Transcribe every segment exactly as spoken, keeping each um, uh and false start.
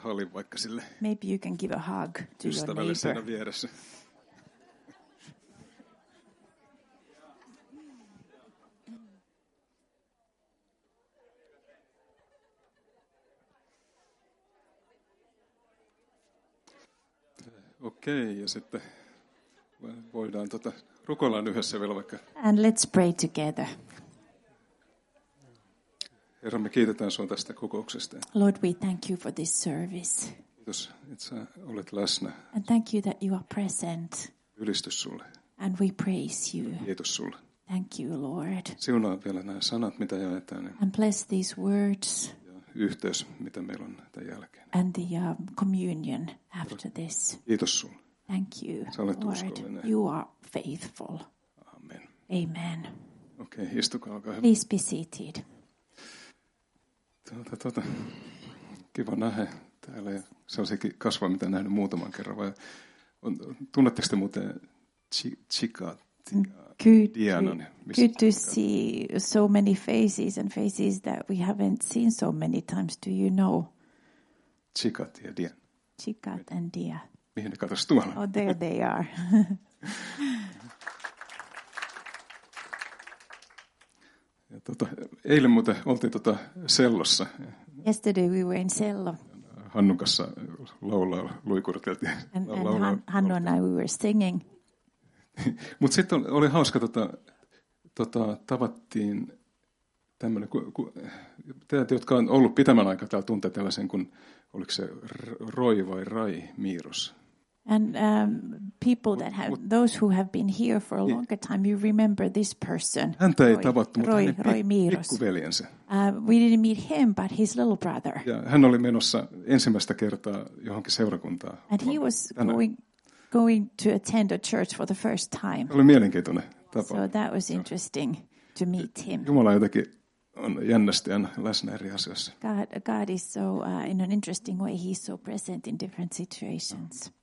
halin vaikka sille Maybe you can give a hug to your ystävälle siinä neighbor. vieressä. Okei, ja sitten voidaan tota, rukoillaan yhdessä vielä vaikka. And let's pray together. Herra, me kiitetään sinua tästä kokouksesta. Lord, we thank you for this service. Kiitos, että sä olet läsnä. And thank you that you are present. Ylistys sulle. And we praise you. Kiitos sulle. Thank you, Lord. Siunaa vielä nämä sanat, mitä jaetaan. And bless these words. Ja yhteys, mitä meillä on tämän jälkeen. And the um, communion after this. Kiitos sulle. Thank you, Lord. You are faithful. Amen. Amen. Okei, okay, istukaa, olkaa hyvä. Please be seated. Tuota, tuota, kiva nähdä täällä. Ja sellaisiakin kasvoja, mitä olen nähnyt muutaman kerran. Vai on, tunnetteko te muuten Chika? Good, Dianan, good to see so many faces and faces that we haven't seen so many times. Do you know? Chikat ja Dian. Chikat and Dia. Mihin ne katos tuolla? Oh, there they are. ja tota, eilen muuten oltiin tota Sellossa. Yesterday we were in Sello. Hannun kanssa laulaa, luikurteltiin. And, and Han, Hannu and I we were singing. Mutta sitten oli hauska, tota, tota, tavattiin tämmöinen, ku, ku, teidät, jotka on ollut pitemmän aikaa täällä, tuntee tällaisen, kun oliko se Roy vai Rai Miiros. And um, people that have, those who have been here for a longer time, you remember this person. Häntä ei Roy, tavattu, mutta Roy, hänen Roy Miiros. pikkuveljensä. Uh, we didn't meet him, but his little brother. Ja hän oli menossa ensimmäistä kertaa johonkin seurakuntaan. And he was going, going to attend a church for the first time. Oli mielenkiintoinen tapaus. So that was interesting to meet him. Jumala jotenkin on jännästi aina läsnä eri asioissa. God, God is so, uh, in an interesting way, he's so present in different situations.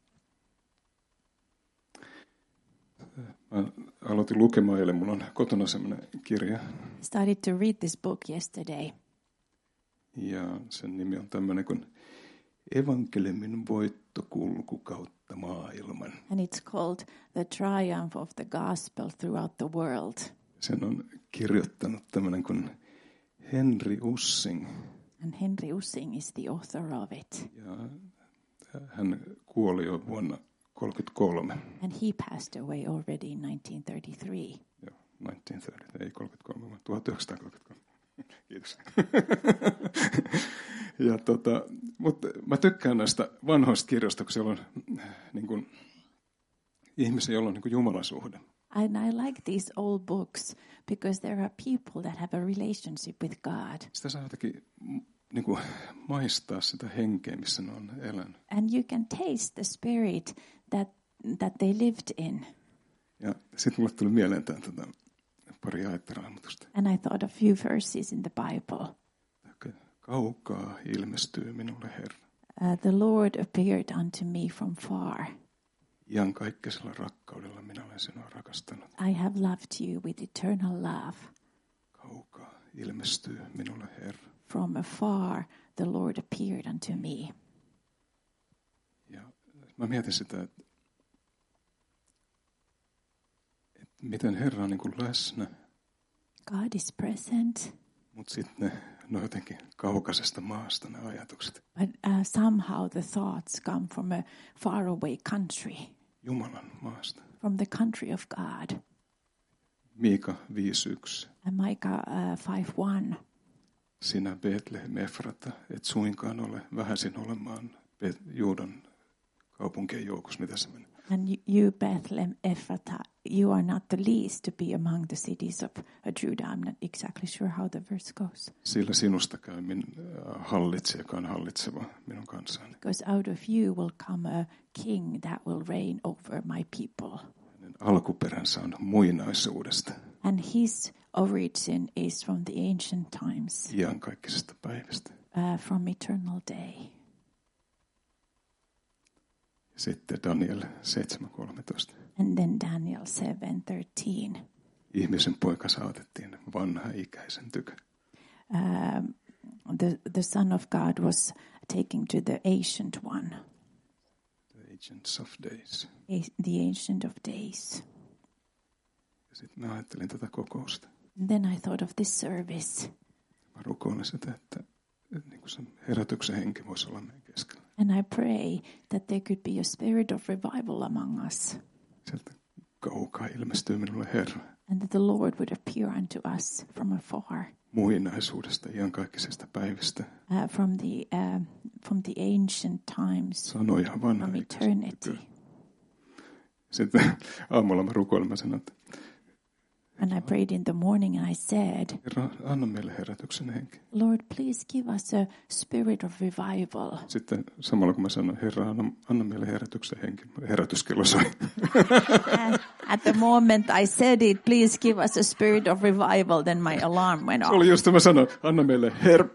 Mä aloitin lukemaan eilen, mulla on kotona semmoinen kirja. Started to read this book yesterday. Ja sen nimi on tämmöinen kuin Evankeliumin voittokulku kautta maailman. And it's called The Triumph of the Gospel Throughout the World. Sen on kirjoittanut tämmöinen kuin Henry Ussing. And Henry Ussing is the author of it. Ja hän kuoli jo vuonna kolmekymmentäkolme. And he passed away already in nineteen thirty-three. Joo, tuhatyhdeksänsataakolmekymmentä, ei kolmekymmentäkolme, vaan tuhatyhdeksänsataakolmekymmentäkolme. Kiitos. ja tota, mutta mä tykkään näistä vanhoista kirjoista, kun siellä on niin kuin, ihmisiä, joilla on niin kuin jumalasuhde. And I like these old books because there are people that have a relationship with God. Sitä saa jotenkin niin kuin maistaa sitä henkeä, missä ne on elänyt. And you can taste the spirit that that they lived in. Ja sitten mulle tuli mieleen tämä tota, pari jaettaraamatusta. And I thought a few verses in the Bible. Kaukaa ilmestyy minulle Herra. Uh, the Lord appeared unto me from far. Iankaikkisella rakkaudella minä olen sinua rakastanut. I have loved you with eternal love. Kaukaa ilmestyy minulle Herra. From afar the Lord appeared unto me. Ja mä mietin sitä, että, että miten Herra on niin kuin läsnä. God is present. Mutta sitten ne, ne on jotenkin kaukaisesta maasta ne ajatukset. But uh, somehow the thoughts come from a faraway country. Jumalan maasta. From the country of God. Miika viisi yksi. And Micah uh, five one. Sinä Betlehem Efrata, et suinkaan ole vähäisin olemaan Juudan kaupunkien joukossa, mitä se menee. And you, Bethlehem Ephratah, you are not the least to be among the cities of Judah. I'm not exactly sure how the verse goes. Sillä sinusta käy min hallitsija, joka on hallitseva minun kanssani. Because out of you will come a king that will reign over my people. Hänen alkuperänsä on muinaisuudesta. And his origin is from the ancient times. Iankaikkisesta päivästä. Uh, from eternal day. Sitten Daniel seitsemän kolmetoista. And then Daniel seven thirteen. Ihmisen poika saatettiin vanha ikäisen tykö. Um, the the Son of God was taking to the ancient one. The Ancients of Days. The ancient of days. Ja sitten mä ajattelin tätä kokousta. And then I thought of this service. Mä rukoilen sitä, että, että niin kuin se herätyksen henki voisi olla meidän keskellä. And I pray that there could be a spirit of revival among us. Sieltä kaukaa ilmestyy minulle Herra. And that the Lord would appear unto us from afar. Muinaisuudesta, iankaikkisesta päivistä. Uh, from the uh, from the ancient times. Sanoja From eternity. Sitten aamulla mä rukoilen, mä sanon, että and I prayed in the morning and I said, Herra, anna meille herätyksen henki. Lord, please give us a spirit of revival. Sitten samalla kun mä sanoin, Herra, anna, anna meille herätyksen henki, herätyskello soi. At the moment I said it, please give us a spirit of revival, then my alarm went off. Se oli just mä sanoin, anna meille her...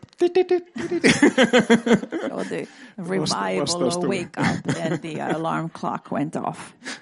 So the revival wake up and the alarm clock went off.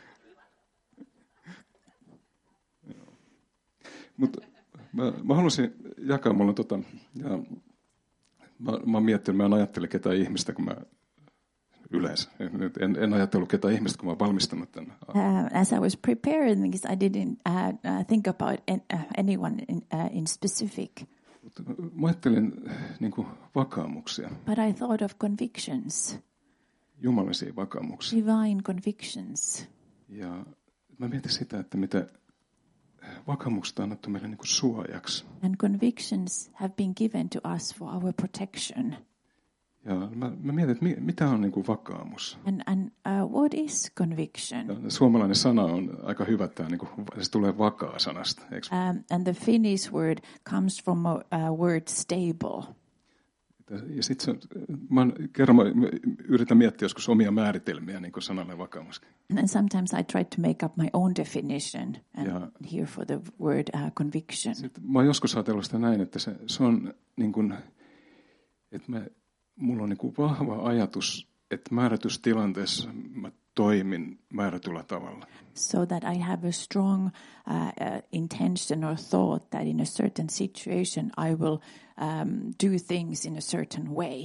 Mutta mä, mä haluaisin jakaa, mulla on tota, ja mä, mä oon miettinyt, mä en ajattele ketään ihmistä, kun mä yleensä, en, en ajatellut ketään ihmistä, kun mä oon valmistanut tänne. Uh, as I was preparing this, I didn't uh, uh, think about an, uh, anyone in, uh, in specific. Mutta mä ajattelin niin kuin vakaumuksia. But I thought of convictions. Jumalisia vakaumuksia. Divine convictions. Ja mä mietin sitä, että mitä vakaumukset on annettu meille niin kuin suojaksi. And convictions have been given to us for our protection. Ja mä, mä mietin, että mi, mitä on niin kuin vakaumus. And, and uh, what is conviction? Ja suomalainen sana on aika hyvä, tämä niin kuin, se tulee vakaa sanasta. Um, and the Finnish word comes from a, a word stable. Ja sitten mä kerran mä yritän miettiä joskus omia määritelmiä niin kuin sanalle vakaumus. And sometimes I try to make up my own definition and ja here for the word uh, conviction. Sitten mä oon joskus ajatellut sitä näin, että se, se on niin kuin, että mä, mulla on niin kuin vahva ajatus, että määrätystilanteessa mä toimin määrätyllä tavalla. So that I have a strong uh, uh, intention or thought that in a certain situation I will um, do things in a certain way.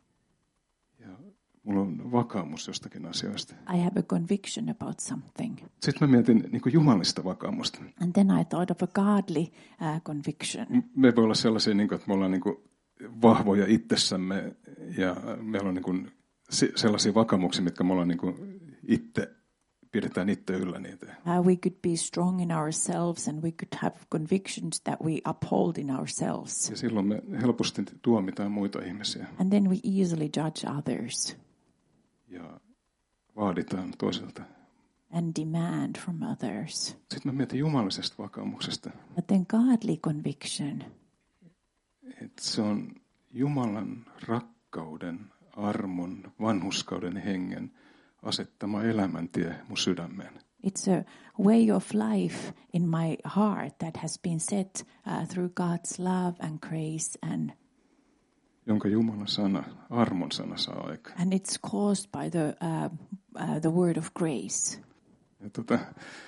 Ja mulla on vakaumus jostakin asioista. I have a conviction about something. Sitten mä mietin niin kuin jumalista vakaumusta. And then I thought of a godly uh, conviction. Me voi olla sellaisia, niin kuin, että me ollaan niin kuin vahvoja itsessämme ja meillä on niin kuin sellaisia vakaumuksia, mitkä me ollaan niin kuin itse, pidetään itse yllä niitä. Uh, we could be strong in ourselves and we could have convictions that we uphold in ourselves. Ja silloin me helposti tuomitaan muita ihmisiä. And then we easily judge others. Ja vaaditaan toisilta. And demand from others. Sitten mä mietin jumalisesta vakaumuksesta. But then godly conviction. Että se on Jumalan rakkauden, armon, vanhurskauden hengen asettama elämäntie mun sydämeen. It's a way of life in my heart that has been set uh, through God's love and grace and jonka Jumalan sana, armon sana saa aikaan. And it's caused by the uh, uh, the word of grace. Ja tota,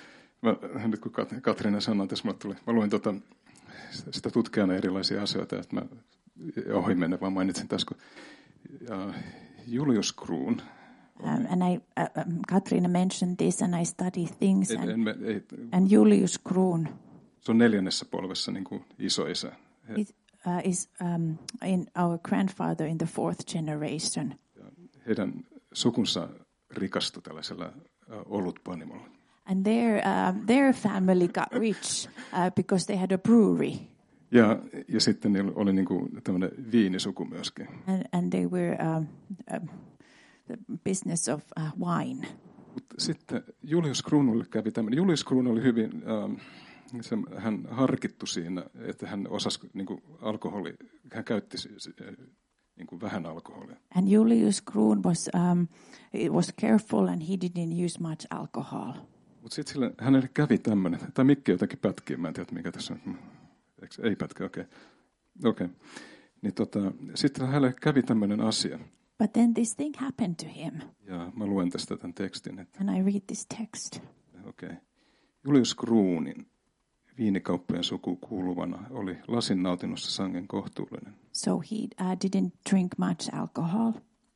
mä, nyt kun Kat- Katriina sanoi, tässä mä, tuli, mä luin tota, sitä tutkijana erilaisia asioita, että mä ohi mennä vaan mainitsin tässä, kun ja Julius Kroon. Um, and I, uh, um, Katriina mentioned this, and I study things. And, en, en, ei, and Julius Kroon. Se on neljännessä polvessa niin kuin isoisä. He uh, is um, in our grandfather in the fourth generation. Ja heidän sukunsa rikastui tällaisella uh, olutpanimolla. And their uh, their family got rich uh, because they had a brewery. Ja, ja sitten niillä oli niin kuin tämmöinen viinisuku myöskin. And, and they were um, uh, the business of uh, wine. Mut sitten Julius Kruunulle kävi tämmöinen. Julius Kruun oli hyvin, ähm, se, hän harkittu siinä, että hän osasi niin kuin alkoholi, hän käytti niin kuin vähän alkoholia. And Julius Kroon was um, it was careful and he didn't use much alcohol. Mutta sitten hänelle kävi tämmöinen, tai mikki jotakin pätkiä, mä en tiedä mikä tässä on. Ei pätkä, okei. Okay. Okay. Niin tota, sitten hänelle kävi tämmöinen asia. But then this thing happened to him. Ja mä luen tästä tämän tekstin. Että, and I read this text. Okei. Okay. Julius Kruunin viinikauppojen suku kuuluvana oli lasin nautinnossa sangen kohtuullinen. So he uh, didn't drink much alcohol.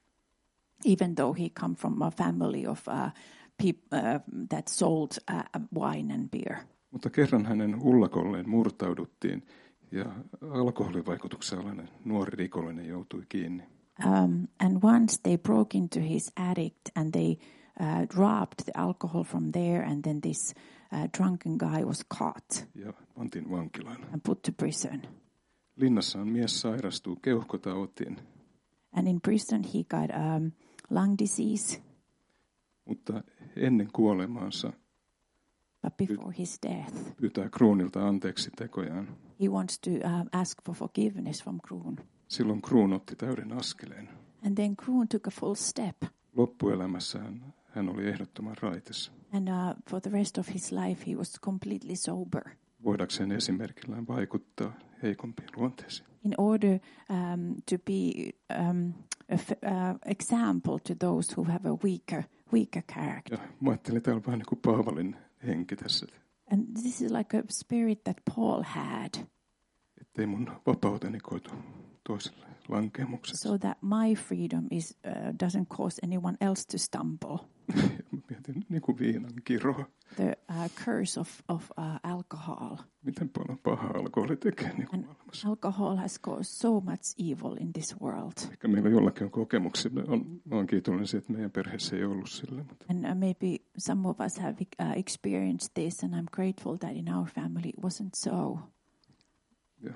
even though he come from a family of uh, peop- uh, that sold uh, wine and beer. Mutta kerran hänen ullakolleen murtauduttiin ja alkoholivaikutuksen alainen nuori rikollinen joutui kiinni. Um, and once they broke into his attic and they uh, dropped the alcohol from there, and then this uh, drunken guy was caught Ja pantiin vankilaan. and put to prison. Linnassaan mies sairastuu keuhkotautiin, And in prison he got um, lung disease, mutta ennen kuolemaansa but before his death, pyytää kruunilta anteeksi tekojaan. he wants to uh, ask for forgiveness from Kruun. Silloin kruun otti täyden askeleen. And then Kruun took a full step. Loppuelämässään hän oli ehdottoman raitis. And uh, for the rest of his life, he was completely sober. Voidakseen esimerkillään vaikuttaa heikompiin luonteisiin. In order um, to be um, a f- uh, example to those who have a weaker, weaker character. Ja mä ajattelin, että täällä on vähän niin kuin Paavalin henki tässä. And this is like a spirit that Paul had, Ettei mun vapauteni koitu toiselle lankemuksessa. so that my freedom is uh, doesn't cause anyone else to stumble. Mietin niin kuin viinan kiroa. The uh, curse of of uh, alcohol. Miten paljon pahaa alkoholi tekee niin kuin maailmassa. Alcohol has caused so much evil in this world. Ehkä meillä jollakin on kokemuksia. On, mä oon kiitollinen siitä, että meidän perheessä ei ollut sille. Mutta And uh, maybe some of us have uh, experienced this, and I'm grateful that in our family it wasn't so. ja,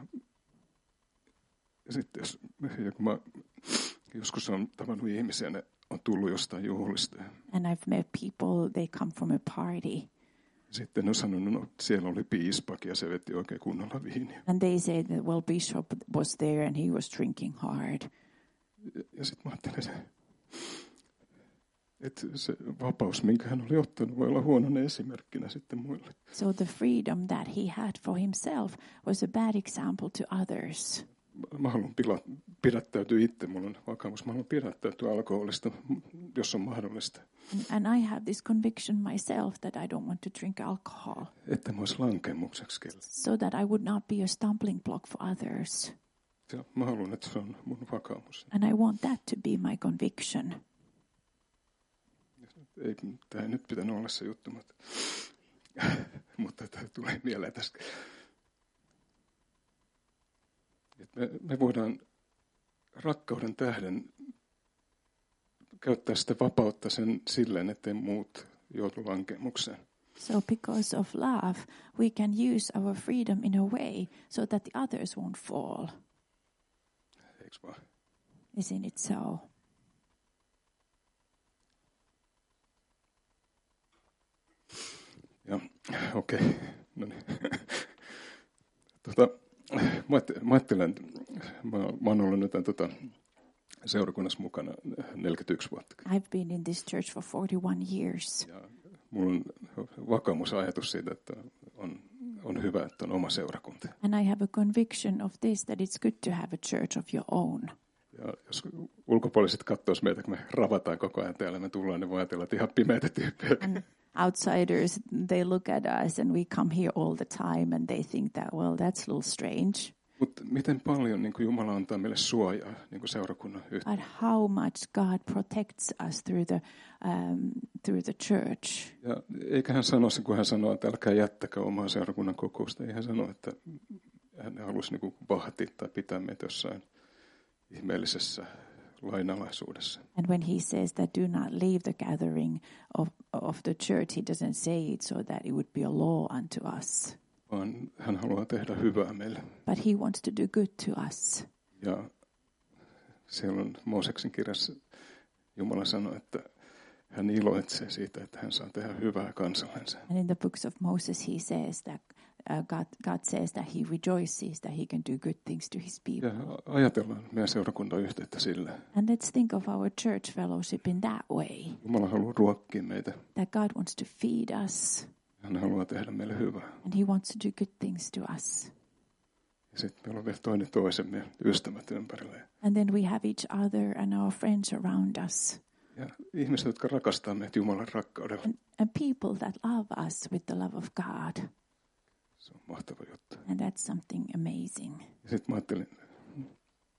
ja sitten jos, ja kun mä joskus on tavannut ihmisiä, ne on tullut jostain juhlista. And I've met people, they come from a party, Sitten ne on sanonut, että siellä oli piispakin ja se veti oikein kunnolla viiniä. and they say that, well, Bishop was there and he was drinking hard. Ja, ja sitten mä ajattelin, että se vapaus, minkä hän oli ottanut, voi olla huonona esimerkkinä sitten muille. So the freedom that he had for himself was a bad example to others. Mä haluan pila, pidättäytyä itse, mulla on vakaumus, mä haluan pidättäytyä alkoholista, jos on mahdollista. And, and I have this conviction myself that I don't want to drink alcohol, Että mä olisi lankemukseksi kelle. so that I would not be a stumbling block for others. Ja mä haluan, että se on mun vakaumus. And I want that to be my conviction. Ei, tämä ei nyt pitänyt olla se juttu, mutta, mutta tämä tulee mieleen tästä. Me, me voidaan rakkauden tähden käyttää sitä vapautta sen silleen, ettei muut joutu lankemukseen. So because of love, we can use our freedom in a way so that the others won't fall. Eikö vaan? Isn't it so? Ja, okei. Okay. No niin. tota, mä, ajattelen, mä ajattelen, mä, mä oon ollut nyt tota, seurakunnassa mukana neljäkymmentäyksi vuotta. I've been in this church for forty-one years. Ja mulla on vakaumusajatus siitä, että on, on hyvä, että on oma seurakunta. And I have a conviction of this, that it's good to have a church of your own. Ja jos ulkopuoliset katsoisivat meitä, kun me ravataan koko ajan täällä, me tullaan, niin voi ajatella, että ihan pimeitä tyyppejä. And outsiders, they look at us and we come here all the time and they think that, well, that's a little strange. Mutta miten paljon niin kuin Jumala antaa meille suojaa niin kuin seurakunnan yhteydessä? But how much God protects us through the, um, through the church. Ja eikä hän sano, kun hän sanoo, että älkää jättäkää omaa seurakunnan kokousta. Ei hän sano, että hän halusi niin kuin vahtia tai pitää meitä jossain ihmeellisessä lainalaisuudessa. And when he says that do not leave the gathering of, of the church, he doesn't say it so that it would be a law unto us. Vaan hän haluaa tehdä hyvää meille. But he wants to do good to us. Ja siellä on Mooseksen kirjassa Jumala sanoi, että hän iloitsee siitä, että hän saa tehdä hyvää kansallensa. And in the books of Moses he says that uh, God, God says that he rejoices that he can do good things to his people. Ja ajatellaan meidän seurakuntayhteyttä sillä. And let's think of our church fellowship in that way. Jumala haluaa ruokkia meitä. That God wants to feed us. Hän haluaa tehdä meille hyvää. And he wants to do good things to us. Ja sitten meillä on vielä toinen toisemme ystävät ympärillä. And then we have each other and our friends around us. Ja ihmiset, jotka rakastaa meitä Jumalan rakkaudella. And, and people that love us with the love of God. Se on mahtava juttu. And that's something amazing. Ja sitten mä ajattelin,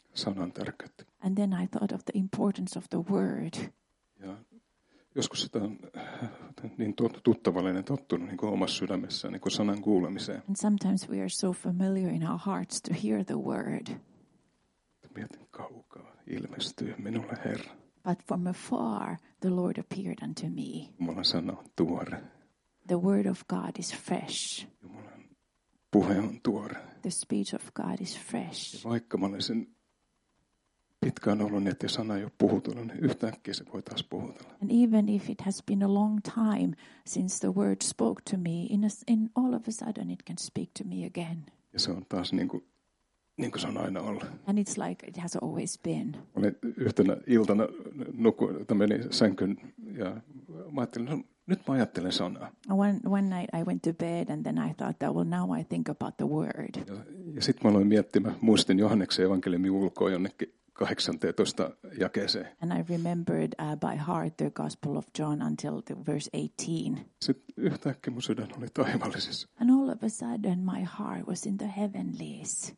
sanan tärkeyttä. And then I thought of the importance of the word. Ja joskus sitä on niin tuttavallinen tottunut niin kuin omassa sydämessään niin kuin sanan kuulemiseen. And sometimes we are so familiar in our hearts to hear the word. Mietin, kaukaa ilmestyy minulle Herra. But from afar the Lord appeared unto me. Jumalan sana on tuore. The word of God is fresh. Jumalan puhe on tuore. The speech of God is fresh. Ja vaikka mä olen sen pitkään ollut, että sana ei ole puhutella, niin yhtäkkiä se voi taas puhutella. And even if it has been a long time since the word spoke to me, in, a, in all of a sudden it can speak to me again. Ja se on taas niin kuin, niin kuin se on aina ollut. And it's like it has always been. Olin yhtenä iltana nukuin, menin sänkyn ja mä ajattelin, no, nyt mä ajattelen sanaa. One, one night I went to bed and then I thought that, well, now I think about the word. Ja, ja sitten mä aloin miettimään, muistin Johanneksen evankeliumin ulkoa jonnekin kahdeksanteentoista jakeeseen. And I remembered uh, by heart the Gospel of John until the verse eighteen. Sitten yhtäkkiä mun sydän oli taivallisessa. And all of a sudden my heart was in the heavenlies.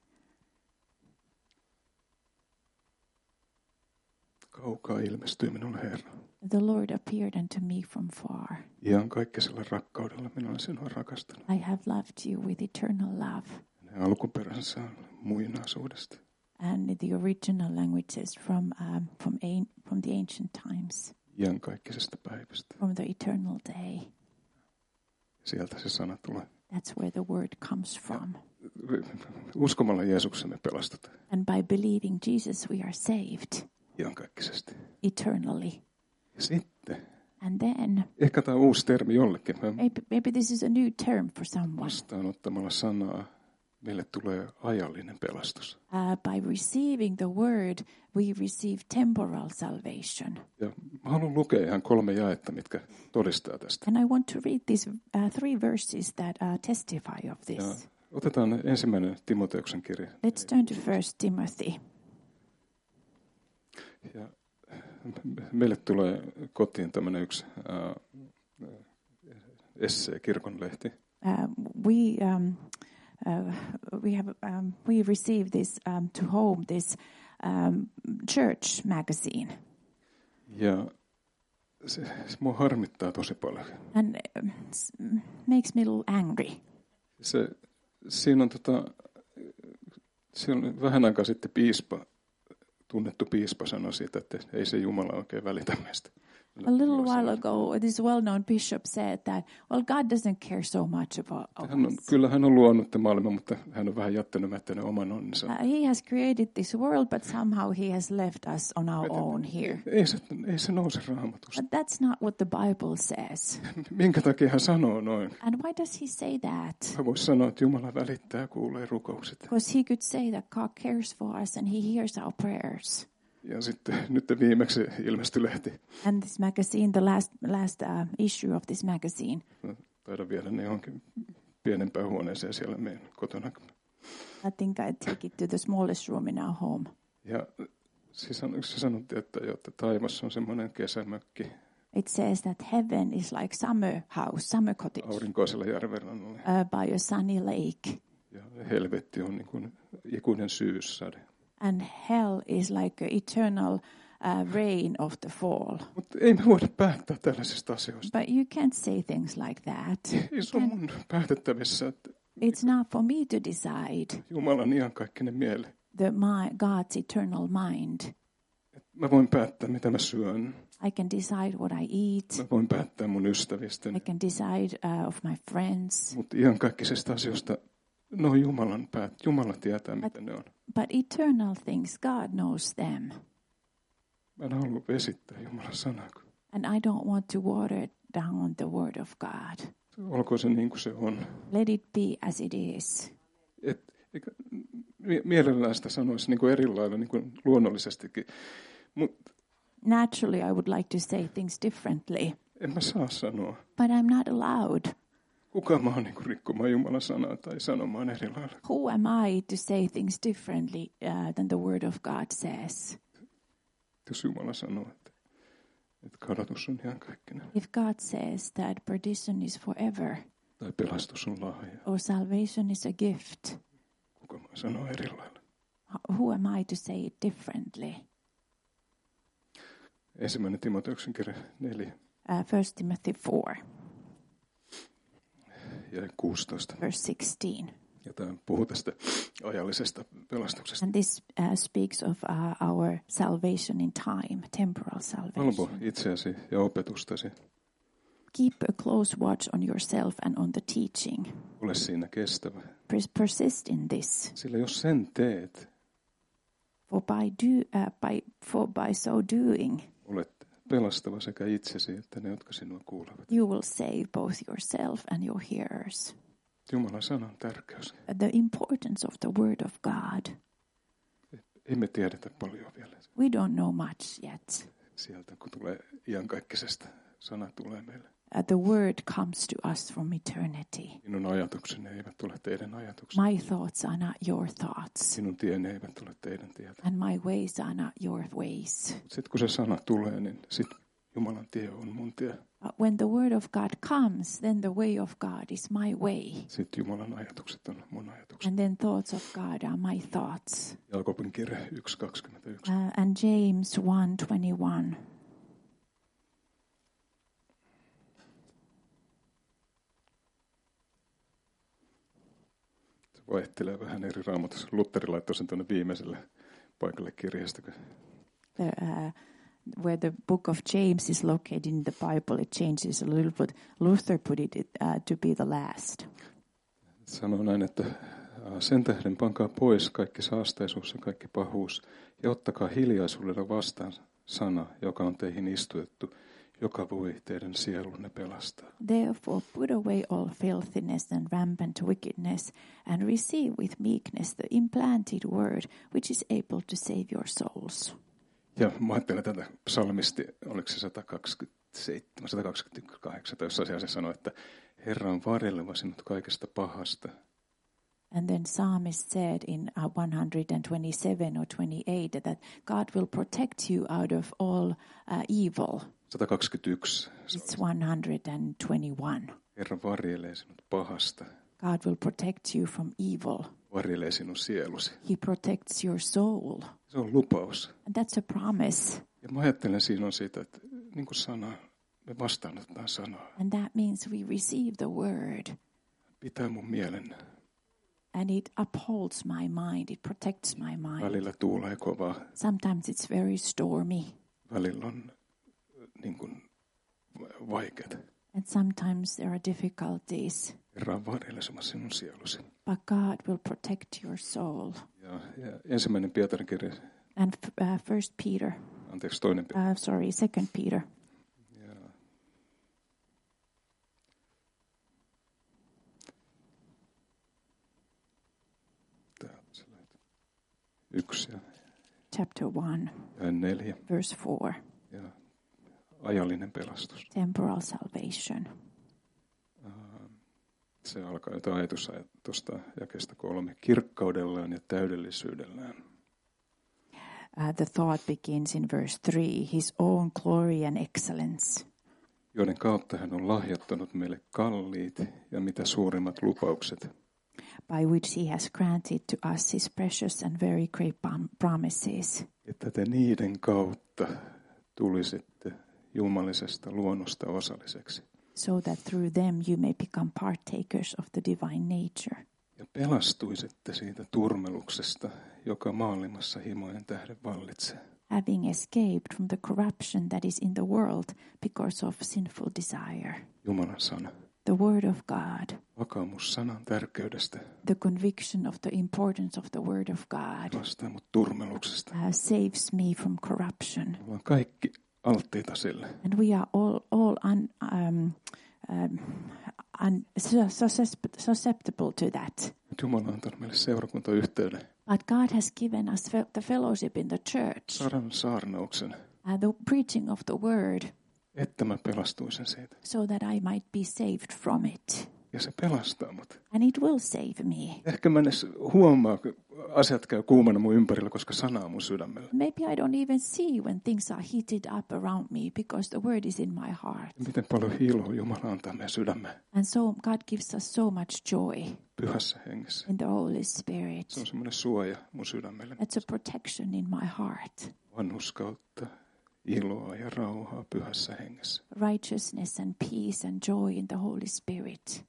Kaukaa ilmestyi minulle Herra. The Lord appeared unto me from far. Ihan kaikkisella rakkaudella minä olen sinua rakastanut. I have loved you with eternal love. Hänen alkuperänsä on muinaisuudesta. And the original languages from um, from an, from the ancient times, Ihan kaikkisesta päivästä. from the eternal day. Sieltä se sana tulee. That's where the word comes from. Uskomalla Jeesuksen me pelastutaan. And by believing Jesus, we are saved Ihan kaikkisesti. eternally. Ja sitten, And then, ehkä tämä on uusi termi jollekin. Mä maybe, maybe this is a new term for someone. vastaanottamalla sanaa, meille tulee ajallinen pelastus. Uh, by receiving the word, we receive temporal salvation. Ja mä haluan lukea ihan kolme jaetta, mitkä todistaa tästä. And I want to read these uh, three verses that uh, testify of Ja this. otetaan ensimmäinen Timoteuksen kirja. Let's turn to First Timothy. Ja meille tulee kotiin tämmöinen yksi äh, essee, kirkonlehti. Uh, we um, uh, we have um, we received this um, to home this um, church magazine, Ja se, se mua harmittaa tosi paljon. and um, s- makes me a little angry. Se, siinä on tota, siinä vähän aikaa sitten piispa, tunnettu piispa sanoi siitä, että ei se Jumala oikein välitä meistä. A little while ago, this well-known bishop said that, well, God doesn't care so much about Hän on, us. kyllä hän on luonut tämän maailman, mutta hän on vähän jättänyt mättänyt oman onnensa. Uh, he has created this world, but somehow he has left us on our own here. Ei se, ei se nouse Raamatusta. But that's not what the Bible says. Minkä takia hän sanoo noin? And why does he say that? Hän voisi sanoa, että Jumala välittää ja kuulee rukoukset. Because he could say that God cares for us and he hears our prayers. Ja sitten nyt viimeksi ilmestyi lehti. And this magazine, the last last uh, issue of this magazine, No, taidan viedä ne johonkin pienempään huoneeseen siellä meidän kotona. I think I take it to the smallest room in our home. Ja siis se sanottiin, että, jo, että taivassa on semmoinen kesämökki It says that heaven is like summer house, summer cottage, uh, aurinkoisella järvenrannalla. by a sunny lake. Ja helvetti on niin kuin ikuinen syyssade. And hell is like an eternal uh, rain of the fall. Mutta ei me voida päättää tällaisista asioista. But you can't say things like that. Ei se ole mun päätettävissä, että It's not for me to decide Jumalan iankaikkinen mieli. the my, God's eternal mind. Mä voin päättää, mitä mä syön. I can decide what I eat. Mä voin päättää mun ystävistä. I can decide uh, of my friends. Mutta iankaikkisesta asioista, ne on Jumalan päät. Jumala tietää, mitä ne on. But eternal things, God knows them. Mä en halua vesittää Jumalan sanaa. And I don't want to water down the word of God. Olkoon se niin kuin se on. Let it be as it is. Et, eikä, mielellään sitä sanoisi niin kuin eri lailla, niin kuin luonnollisestikin. Mutta Naturally, I would like to say things differently, en mä saa sanoa. but I'm not allowed. Kuka mä oon niin kuin rikkomaan Jumalan sanaa tai sanomaan eri lailla? Who am I to say things differently uh, than the word of God says? Jos Jumala sanoo, että, että kadotus on ihan kaikkinen. If God says that perdition is forever Tai pelastus on lahja. or salvation is a gift, Kuka mä sanoo eri lailla? who am I to say it differently? Ensimmäinen Timoteuksen kirja neljä Uh, First Timothy four, ja kuusitoista. verse sixteen. Ja tämä puhuu tästä ajallisesta pelastuksesta. And this uh, speaks of uh, our salvation in time, temporal Valvo salvation. itseäsi ja opetustasi. Keep a close watch on yourself and on the teaching. Ole siinä kestävä. Pers- persist in this. Sillä jos sen teet, For by do uh, by for by so doing, olet pelastava sekä itsesi että ne, jotka sinua kuulevat. you will save both yourself and your hearers. Jumalan sanan tärkeys. The importance of the word of God. Emme tiedetä paljon vielä We don't know much yet. sieltä, kun tulee iankaikkisesta. Sana tulee meille. Uh, the word comes to us from eternity. Minun ajatukseni eivät ole teidän ajatukseni. My thoughts are not your thoughts, Minun tieni eivät ole teidän tietä. and my ways are not your ways. Sitten kun se sana tulee, niin sitten Jumalan tie on mun tie. But when the word of God comes, then the way of God is my way. Sitten Jumalan ajatukset on mun ajatukset. And then thoughts of God are my thoughts. Jaakobin kirja yksi kaksikymmentäyksi. Uh, and James one twenty-one. Se vaihtelee vähän eri raamatussa. Lutteri laittoi sen tuonne viimeiselle paikalle kirjasta. The, uh, where the book of James is located in the Bible, it changes a little bit. Luther put it uh, to be the last. Sanoo näin, että sen tähden pankaa pois kaikki saastaisuus ja kaikki pahuus ja ottakaa hiljaisuudella vastaan sana, joka on teihin istutettu, joka voi teidän sielunne pelastaa. Therefore put away all filthiness and rampant wickedness and receive with meekness the implanted word which is able to save your souls. Ja mä ajattelen tätä psalmisti, oliko se sata kaksikymmentäseitsemän, sata kaksikymmentäkahdeksan, tai jossain asiassa sanoo, että Herra on varjeleva sinut kaikesta pahasta. And then psalmist said in uh, one twenty-seven or twenty-eight that God will protect you out of all uh, evil. sata kaksikymmentäyksi. It's one twenty-one. Herra varjelee sinut pahasta. God will protect you from evil. Varjelee sinun sielusi. He protects your soul. Se on lupaus. And that's a promise. Ja mä ajattelen siinä on siitä, että niin kuin sana, me vastaanotetaan sanaa. And that means we receive the word. Pitää mun mielen. And it upholds my mind. It protects my mind. Välillä tuulee kovaa. Sometimes it's very stormy. Välillä on niin kuin vaikeat. And sometimes there are difficulties. Herra on varjelemassa sinun sielusi. But God will protect your soul. Ja, ja ensimmäinen Pietarin kirja, And uh, First Peter, anteeksi toinen Pietari. uh, sorry, Second Peter. Ja. Täältä se löytyy. Yksi ja, Chapter one, ja neljä. verse four. Ja ajallinen pelastus. Temporal salvation. Se alkaa jotain ajatus tuosta jakeesta kolme. Kirkkaudellaan ja täydellisyydellään. Uh, the thought begins in verse three, his own glory and excellence, Joiden kautta hän on lahjoittanut meille kalliit ja mitä suurimmat lupaukset. by which he has granted to us his precious and very great prom- promises, Että te niiden kautta tulisitte jumallisesta luonnosta osalliseksi. so that through them you may become partakers of the divine nature, Ja pelastuisitte siitä turmeluksesta, joka maailmassa himojen tähden vallitsee. having escaped from the corruption that is in the world because of sinful desire. Jumalan sana. The word of God, Vakaumus sanan tärkeydestä the conviction of the importance of the word of God, vastaa mut turmeluksesta. uh, saves me from corruption. Ollaan kaikki alttiita sille. And we are all, all un, um, um, un, suscept- susceptible to that. Nyt Jumala on antanut meille seurakuntayhteyden. But God has given us fe- the fellowship in the church, Saran saarnauksen, uh, the preaching of the word, että mä pelastuisin siitä. so that I might be saved from it. Ja se pelastaa mut. And it will save me. Ehkä mä en edes huomaa, kun asiat käy kuumana mun ympärillä, koska sana on mun sydämellä. Maybe I don't even see when things are heated up around me because the word is in my heart. Ja miten paljon iloa Jumala antaa meidän sydämeen. And so God gives us so much joy Pyhässä hengessä. in the Holy Spirit. Se on semmoinen suoja mun sydämelle. It's a protection in my heart. Vanhurskautta, iloa ja rauhaa pyhässä hengessä. Righteousness and peace and joy in the Holy Spirit.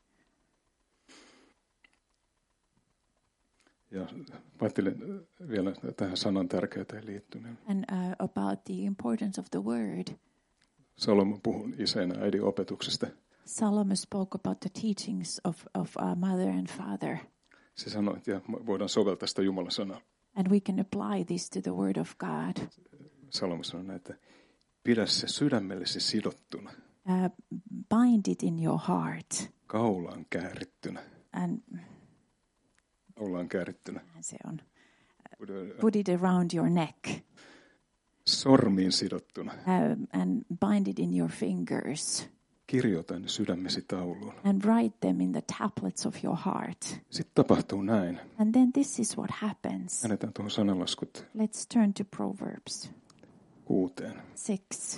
Ja ajattelin vielä tähän sanan tärkeyteen liittyen. And uh, about the importance of the word. Salomon puhun isän ja äidin opetuksesta. Solomon spoke about the teachings of, of our mother and father. Se sanoi, että voidaan soveltaa sitä Jumalan sanaa. And we can apply this to the word of God. Salomon sanoi näin, että pidä se sydämellesi sidottuna. Uh, bind it in your heart. Kaulaan käärittynä. And Ollaan käärittynä. se on. Put it around your neck. Sormiin sidottuna. Uh, and bind it in your fingers. Kirjoita ne sydämesi tauluun. And write them in the tablets of your heart. Sitten tapahtuu näin. And then this is what happens. Käännetään tuohon sananlaskut Let's turn to Proverbs kuuteen. six.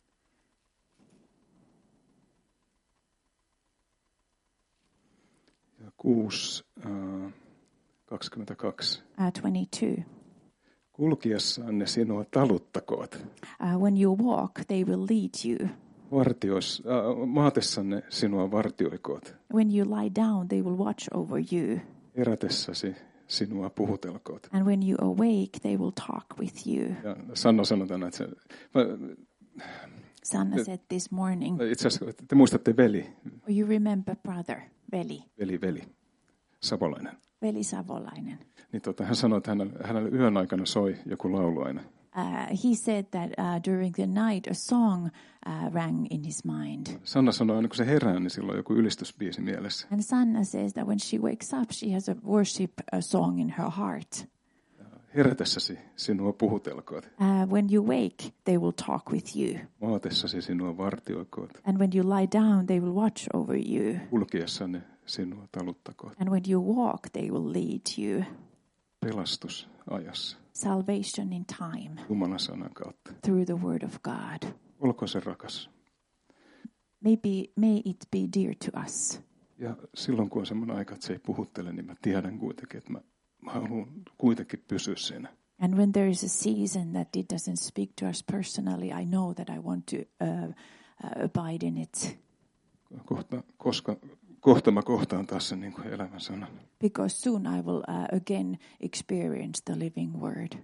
Ja kuusi, äh, kaksikymmentäkaksi. Uh, twenty-two. Kulkiessaan ne sinua taluttakoot. Uh, when you walk, they will lead you. Vartiois, äh, maatessanne sinua vartioikoot. When you lie down, they will watch over you. Herätessäsi sinua puhutelkoot. And when you awake, they will talk with you. Ja Sanna sanoi tänään, että se, mä, Sanna said this morning. itse asiassa te muistatte veli, You remember brother, Veli, veli, veli, Savolainen. Veli Savolainen. Niin tota, hän sanoi, että hänellä, hänellä yön aikana soi joku laulu aina. Uh, he said that uh, during the night a song uh, rang in his mind. Sanna sanoi, aina kun se herää, niin silloin on joku ylistysbiisi mielessä. And Sanna says that when she wakes up, she has a worship a song in her heart. Herätessäsi sinua puhutelkoot. Uh, when you wake, they will talk with you. Maatessasi sinua vartioikoot. And when you lie down, they will watch over you. Kulkiessanne sinua taluttakoot. And when you walk, they will lead you. Pelastus ajassa. Salvation in time Jumalan sanan kautta. through the word of God. Olkoon se rakas. Maybe may it be dear to us. Ja silloin kun on semmoinen aika, että se ei puhuttele, niin mä tiedän kuitenkin, että mä, mä haluan kuitenkin pysyä siinä. And when there is a season that it doesn't speak to us personally, I know that I want to uh, uh, abide in it. Kohta, koska, kohta mä kohtaan taas sen niin kuin elämän sanan. Because soon I will uh, again experience the living word.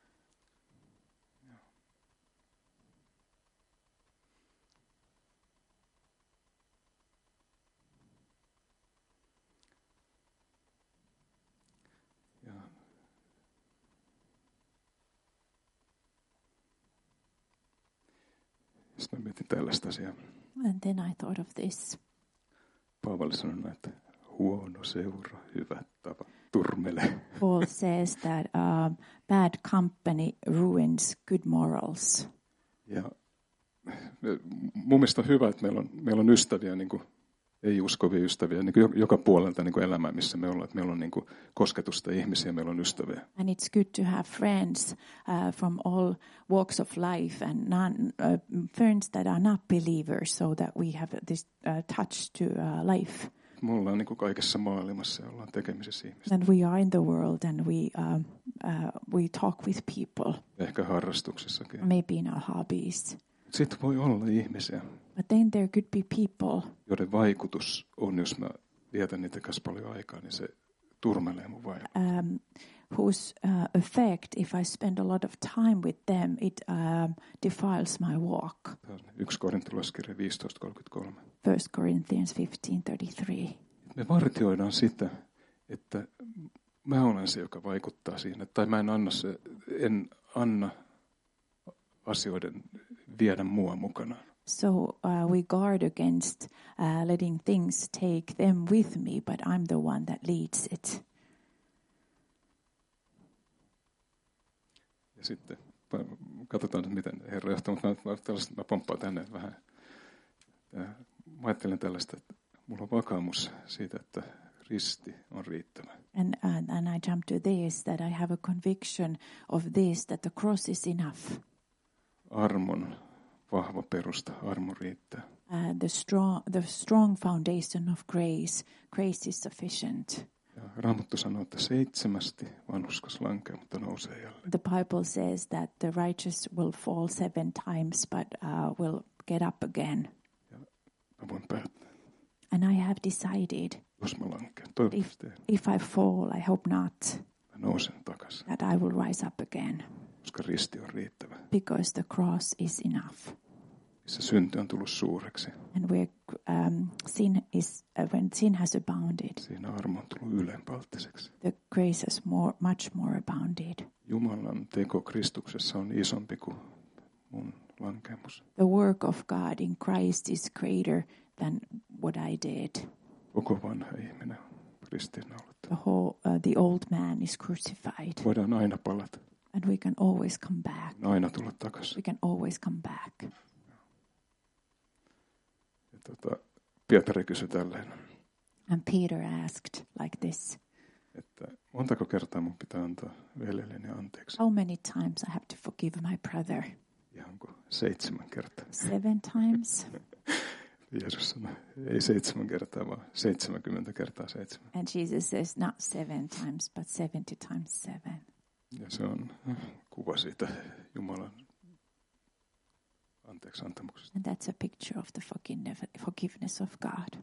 Ja sitten mä mietin tällaista asiaa. And then I thought of this. Paavali sanoi näin, että huono seura, hyvät tavat, turmele. Paul says that um, bad company ruins good morals. Ja mun mielestä on hyvä, että meillä on, meillä on ystäviä, niin kuin, ei uskovia ystäviä, niin kuin joka puolelta niin kuin elämää, missä me ollaan. Että meillä on niin kuin kosketusta ihmisiä, meillä on ystäviä. And it's good to have friends uh, from all walks of life and non, uh, friends that are not believers so that we have this uh, touch to uh, life. Me ollaan niin kuin kaikessa maailmassa ja ollaan tekemisissä ihmisiä. And we are in the world and we, um, uh, we talk with people, Ehkä harrastuksissakin. maybe in our hobbies. Sitten voi olla ihmisiä, But then there could be people joiden vaikutus on, jos mä vietän niitä kanssa paljon aikaa, niin se turmelee mun vaikutus. um, whose uh, effect, if I spend a lot of time with them, it um, defiles my walk. Tämä on yksi Korintalaiskirja viisitoista kolmekymmentäkolme. First Corinthians fifteen thirty-three. Me vartioidaan sitä, että mä olen se, joka vaikuttaa siihen. Tai mä en anna, se, en anna asioiden viedä mua mukanaan. So uh, we guard against uh, letting things take them with me, but I'm the one that leads it. Ja sitten katsotaan, miten Herra johtaa, mutta mä, mä, mä pomppaan tänne vähän. Mä ajattelen tällaista, että mulla on vakaumus siitä, että risti on riittävä. And, and, and I jump to this, that I have a conviction of this, that the cross is enough. Armon vahva perusta, armo riittää. Uh, the strong, the strong foundation of grace, grace is sufficient. Ja Raamattu sanoo, että seitsemästi vanhurskas lankeaa, mutta nousee jälleen. The Bible says that the righteous will fall seven times, but uh, will get up again. Ja mä voin päättää, And I have decided, jos mä lankean, if, toivottavasti if I fall, I hope not, mä nousen takaisin, that I will rise up again, koska risti on riittävä. because the cross is enough. Missä synti on tullut suureksi, And where um, sin is, uh, when sin has abounded, siinä armo on tullut ylenpalttiseksi. the grace has more, much more abounded. Jumalan teko Kristuksessa on isompi kuin mun lankemus. The work of God in Christ is greater than what I did. Koko vanha ihminen ristiinnaulittu. The whole, uh, the old man is crucified, Voidaan aina palata, and we can always come back. aina tulla takaisin. We can always come back. Ja tota, Pietari kysyi tälleen, And Peter asked like this, että montako kertaa mun pitää antaa veljelleni anteeksi? how many times I have to forgive my brother? Ihan kuin seitsemän kertaa. Seven times? Jeesus sanoi, ei seitsemän kertaa, vaan seitsemänkymmentä kertaa seitsemän. And Jesus says not seven times, but seventy times seven. Ja se on kuva siitä Jumalan anteeksi antamuksesta. And that's a picture of the forgive- forgiveness of God.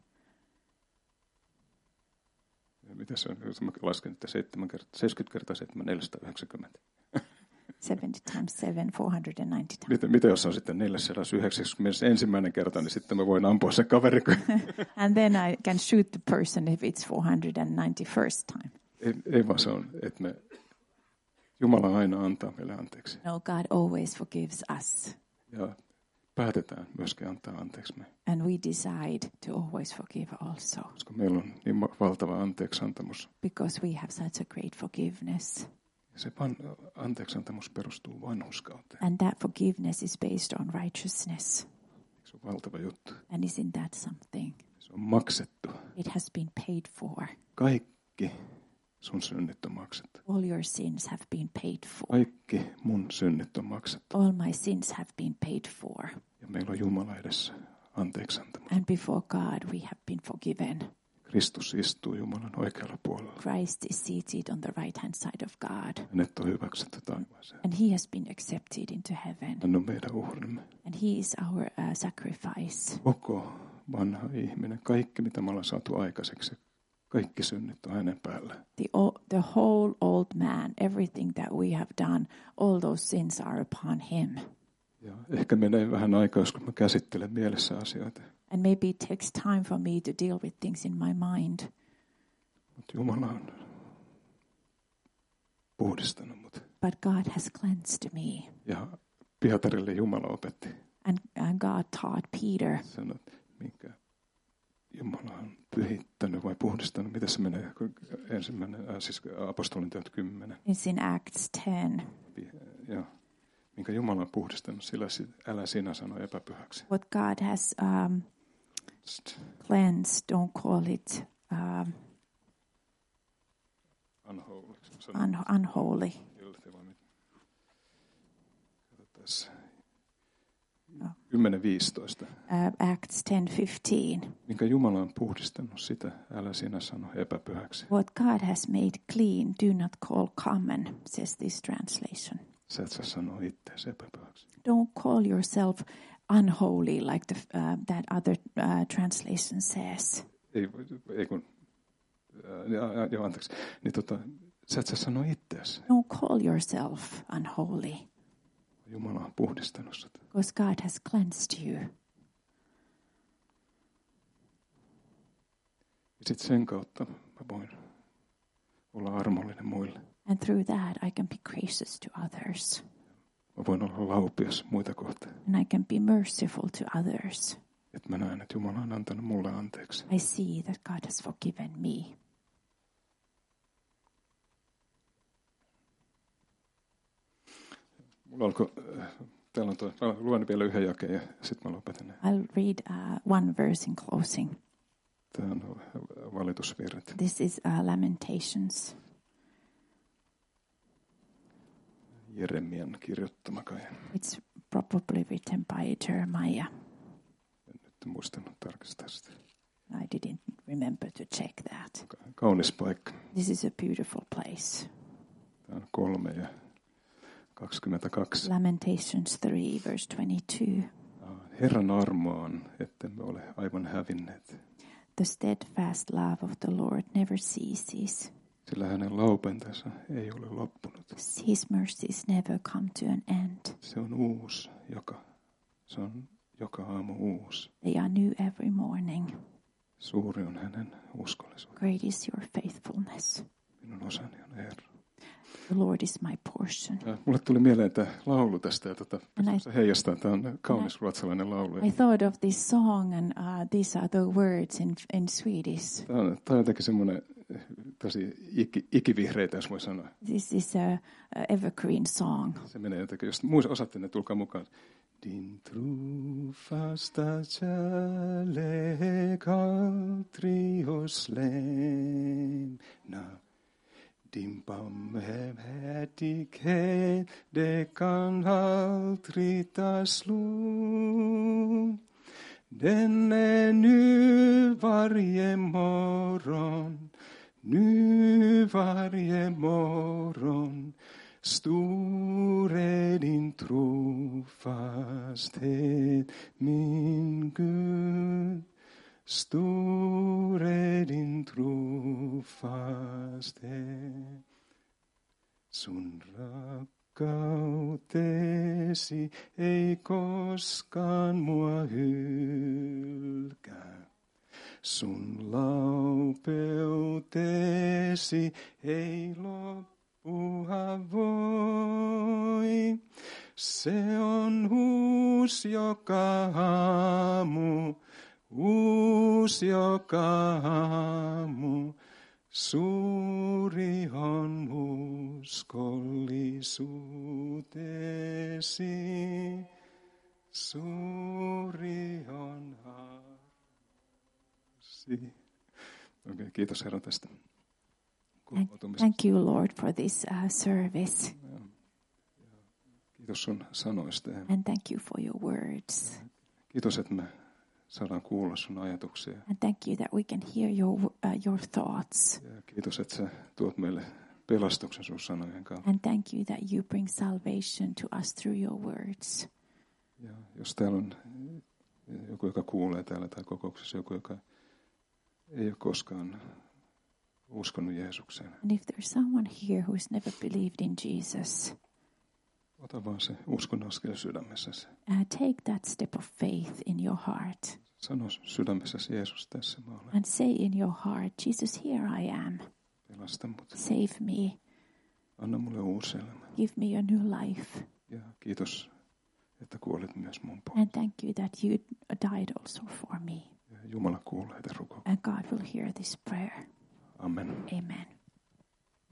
Ja mitä se on, jos mä lasken, että seitsemän kertaa, seitsemänkymmentä kertaa seitsemän, neljäsataayhdeksänkymmentä. seventy times seven, four hundred ninety times. Mitä, mitä jos on sitten neljäsataayhdeksänkymmentä ensimmäinen kerta, niin sitten mä voin ampua sen kaverin. And then I can shoot the person if it's four hundred ninety-first time. Ei, ei vaan se on, että me, Jumala aina antaa meille anteeksi. No, God always forgives us. Ja päätetään myöskin antaa anteeksi me. And we decide to always forgive also. Koska meillä on niin valtava anteeksiantamus. Because we have such a great forgiveness. Se van, anteeksiantamus perustuu vanhurskauteen. And that forgiveness is based on righteousness. Se on valtava juttu. And isn't that something? Se on maksettu. It has been paid for. Kaikki sun synnit on maksettu. All your sins have been paid for. Kaikki mun synnit on maksettu. All my sins have been paid for. Ja meillä on Jumala edessä anteeksiantamus. And before God we have been forgiven. Kristus istuu Jumalan oikealla puolella. Christ is seated on the right hand side of God. Hänet on hyväksytty taivaaseen. And he has been accepted into heaven. Hän on meidän uhrimme. And he is our uh, sacrifice. Koko vanha ihminen, kaikki mitä me ollaan saatu aikaiseksi, kaikki synnit on hänen päällä. The, o- the whole old man, everything that we have done, all those sins are upon him. Ja ehkä menee vähän aikaa, kun mä käsittelen mielessä asioita. And maybe it takes time for me to deal with things in my mind. Mutta Jumala on puhdistanut mut. But God has cleansed me. Ja Pietarille Jumala opetti. And, and God taught Peter. Sanoi, minkä Jumala on pyhittänyt vai puhdistanut. Miten se menee? Ensimmäinen, äh, siis apostolin teot kymmenen. It's in Acts ten. Ja minkä Jumala on puhdistanut, sillä älä sinä sano epäpyhäksi. What God has um, cleansed, don't call it um, Unholy. un- unholy. kymmenen viisitoista. Uh, Acts ten fifteen. Minkä Jumala on puhdistanut, sitä älä sinä sano epäpyhäksi. What God has made clean, do not call common, says this translation. Sä et saa sanoa itseäsi epäpyhäksi. Don't call yourself unholy like the, uh, that other uh, translation says. Ei, ei kun, äh, joo anteeksi, niin tota, sä et saa sanoa itseäsi. Don't call yourself unholy. Jumala on puhdistanut sitä. Because God has cleansed you. Ja sitten sen kautta mä voin olla armollinen muille. And through that I can be gracious to others. Mä voin olla laupias muita kohtaan. And I can be merciful to others. Että mä näen, että Jumala on antanut mulle anteeksi. I see that God has forgiven me. Mulla alkoi, täällä on tuo, luen vielä yhden jakeen ja sitten mä lopetan. I'll read uh, one verse in closing. Tämä on valitusvirret. This is uh, Lamentations. Jeremian kirjoittama kai. It's probably written by Jeremiah. En nyt muistanut tarkistaa sitä. I didn't remember to check that. Kaunis paikka. This is a beautiful place. Tämä on kolme ja kaksikymmentäkaksi. Lamentations three, verse twenty-two. Herran armo on, ettemme ole aivan hävinneet. The steadfast love of the Lord never ceases. Sillä hänen laupentansa ei ole loppunut. His mercies never come to an end. Se on uusi, joka, se on joka aamu uusi. They are new every morning. Suuri on hänen uskollisuutensa. Great is your faithfulness. Minun osani on Herra. The Lord is my portion. Ja mulle tuli mieleen tämä laulu tästä, ja tota, And se heijastaa, tämä on kaunis ruotsalainen laulu. I thought of this song, and uh, these are the words in in Swedish. Tämä on, tämä on jotenkin semmoinen tosi iki, ikivihreitä, jos voi sanoa. This is a, a evergreen song. Se menee jotenkin, jos muissa osaatte, ne tulkaa mukaan. Din trofasta kärlek aldrig har släna. Din barmhärtighet, det kan aldrig ta slut. Den är ny varje morgon, ny varje morgon. Stor är din trofasthet, min Gud. Stor är din trofasthet. Sun rakkautesi ei koskaan mua hylkää. Sun laupeutesi ei loppua voi. Se on uus joka aamu, uus joka aamu. Suuri on uskollisuutesi, suuri on armosi. Okei, okay, kiitos Herra tästä kuultumisesta. Thank you, Lord, for this uh, service. Ja, ja kiitos sun sanoista. And thank you for your words. Kiitos, että me saadaan kuulla sun ajatuksia. And thank you that we can hear your uh, your thoughts. Ja kiitos, että sä tuot meille pelastuksen sun sanojen kautta. And thank you that you bring salvation to us through your words. Ja jos täällä on joku, joka kuulee täällä tai kokouksessa, joku, joka ei ole koskaan uskonut Jeesukseen. And if there's someone here who has never believed in Jesus, ota vaan se uskon askel sydämessäsi. uh, take that step of faith in your heart. Sano sydämessäsi, Jeesus, tässä mä olen. And say in your heart, Jesus, here I am. Pelasta mut. Save me. Anna mulle uusi elämä. Give me a new life. Ja kiitos, että kuolit myös mun puolesta. And thank you that you died also for me. Ja Jumala kuulee teidän rukouksen. And God will hear this prayer. Amen. Amen.